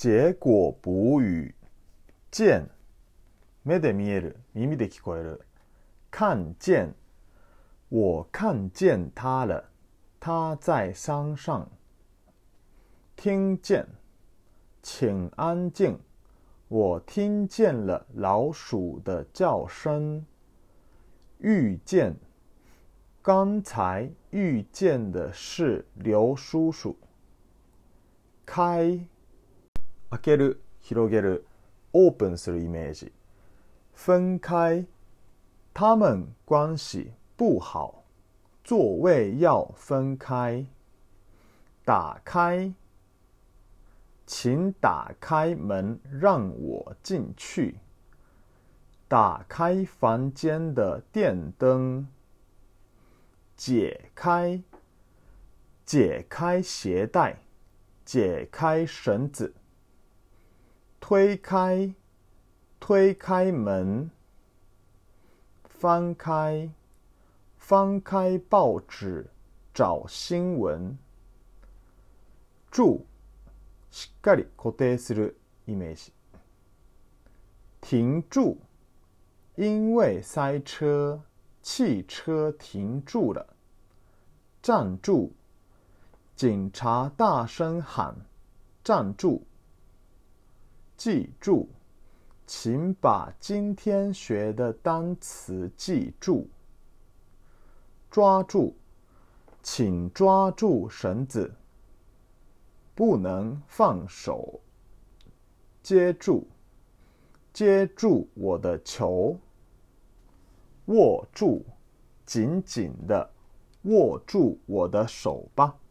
结果补语。见，目で見える、耳で聞こえる。看见，我看见他了，他在山上。听见，请安静，我听见了老鼠的叫声。遇见，刚才遇见的是刘叔叔。開ける、広げる、オープンするイメージ。分開，他们关系不好，座位要分开。打开，请打开门让我进去。打开房间的电灯。解开，解开鞋带，解开绳子。推开，推开门。翻开，翻开报纸找新闻。住，しっかり固定するイメージ。停住，因为塞车，汽车停住了。站住，警察大声喊站住。记住，请把今天学的单词记住。抓住，请抓住绳子，不能放手。接住，接住我的球。握住，紧紧的握住我的手吧。